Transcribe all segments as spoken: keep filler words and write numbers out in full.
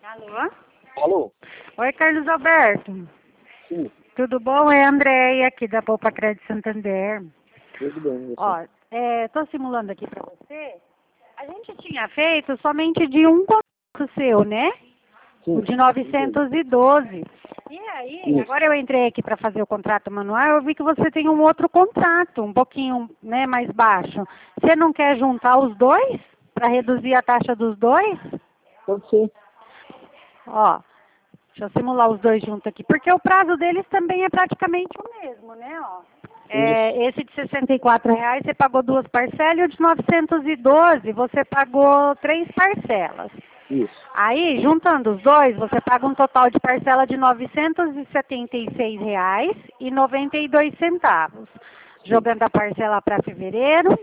Alô? Alô? Oi, Carlos Alberto. Sim, Tudo bom? É a Andréia aqui da Poupa Crédito Santander. tudo bem. Você? Ó, estou simulando aqui para você. A gente tinha feito somente de um contrato seu, né? Sim. O de novecentos e doze. E aí, Isso. agora eu entrei aqui para fazer o contrato manual, eu vi que você tem um outro contrato, um pouquinho, né, mais baixo. Você não quer juntar os dois para reduzir a taxa dos dois? Pode ser. Ó, deixa eu simular os dois juntos aqui, porque o prazo deles também é praticamente o mesmo, né, ó. É, esse de sessenta e quatro reais você pagou duas parcelas e o de novecentos e doze você pagou três parcelas. Isso. Aí, juntando os dois, você paga um total de parcela de novecentos e setenta e seis reais e noventa e dois centavos. Jogando a parcela para fevereiro.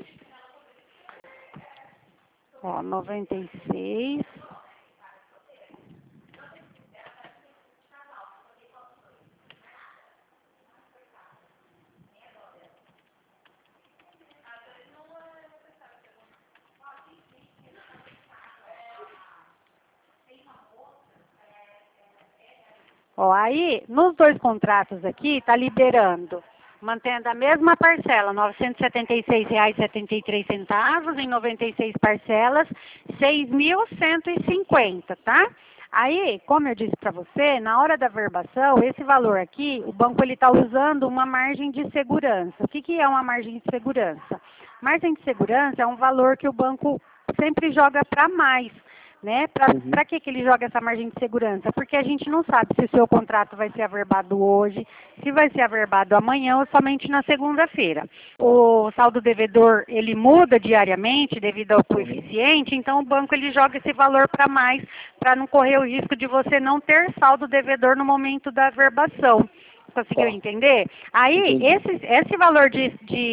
Ó, noventa e seis. Ó, aí, nos dois contratos aqui, está liberando, mantendo a mesma parcela, novecentos e setenta e seis reais e setenta e três centavos, em noventa e seis parcelas, seis mil cento e cinquenta, tá? Aí, como eu disse para você, na hora da verbação, esse valor aqui, o banco ele está usando uma margem de segurança. O que, que é uma margem de segurança? Margem de segurança é um valor que o banco sempre joga para mais. Né? Para Uhum. que, que ele joga essa margem de segurança? Porque a gente não sabe se o seu contrato vai ser averbado hoje, se vai ser averbado amanhã ou somente na segunda-feira. O saldo devedor, ele muda diariamente devido ao coeficiente, então o banco ele joga esse valor para mais, para não correr o risco de você não ter saldo devedor no momento da averbação. Conseguiu Tá. entender? Aí, Entendi. esse, esse valor de,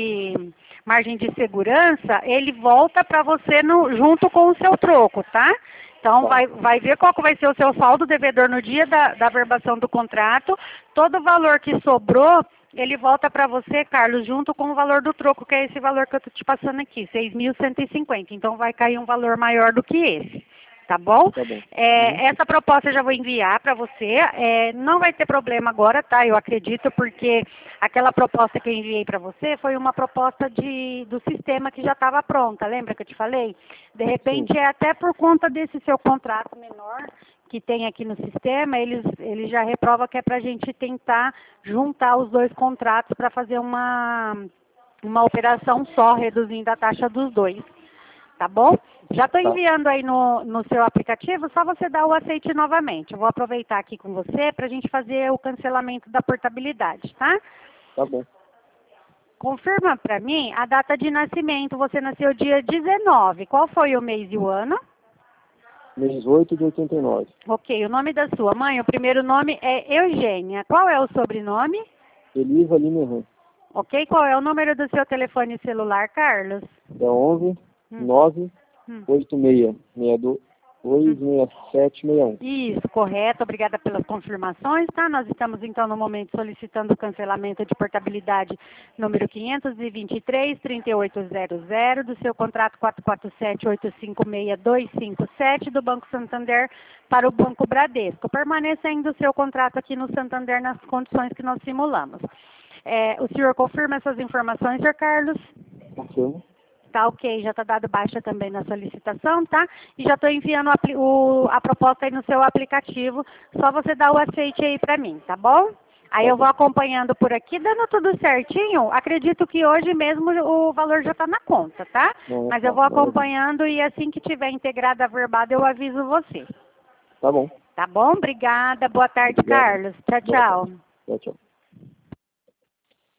de margem de segurança, ele volta para você no, junto com o seu troco, tá? Então, Tá. vai, vai ver qual que vai ser o seu saldo devedor no dia da, da averbação do contrato. Todo o valor que sobrou, ele volta para você, Carlos, junto com o valor do troco, que é esse valor que eu estou te passando aqui, seis mil cento e cinquenta. Então, vai cair um valor maior do que esse. Tá bom? Tá bom. É, Uhum. essa proposta eu já vou enviar para você. É, não vai ter problema agora, tá? Eu acredito, porque aquela proposta que eu enviei para você foi uma proposta de, do sistema que já estava pronta. Lembra que eu te falei? De repente, Sim. é até por conta desse seu contrato menor que tem aqui no sistema, eles, eles já reprova que é para a gente tentar juntar os dois contratos para fazer uma, uma operação só, reduzindo a taxa dos dois. Tá bom? Já estou Tá. enviando aí no, no seu aplicativo, só você dar o aceite novamente. Eu vou aproveitar aqui com você para a gente fazer o cancelamento da portabilidade, tá? Tá bom. Confirma para mim a data de nascimento. Você nasceu dia dezenove. Qual foi o mês e o ano? Mês oito de oitenta e nove. Ok, o nome da sua mãe, o primeiro nome é Eugênia. Qual é o sobrenome? Elisa Limerran. Ok, qual é o número do seu telefone celular, Carlos? É onze, Hum. nove, Hum. oito seis, seis dois, seis sete, seis um. Isso, correto. Obrigada pelas confirmações, tá? Nós estamos, então, no momento, solicitando o cancelamento de portabilidade número quinhentos e vinte e três, trinta e oito zero zero, do seu contrato quatro quatro sete, oito cinco seis, dois cinco sete, do Banco Santander para o Banco Bradesco, permanecendo o seu contrato aqui no Santander nas condições que nós simulamos. É, o senhor confirma essas informações, senhor Carlos? Confirma. Tá ok, já está dado baixa também na solicitação, tá? E já estou enviando o apli- o- a proposta aí no seu aplicativo, só você dá o aceite aí para mim, tá bom? Aí Tá eu vou bom. acompanhando por aqui, dando tudo certinho. Acredito que hoje mesmo o valor já está na conta, tá? Não, Mas tá. eu vou Maravilha. acompanhando e assim que tiver integrada a verbada eu aviso você. Tá bom. Tá bom? Obrigada. Boa tarde, Obrigado. Carlos. Tchau, Boa tchau. tarde. Tchau, tchau.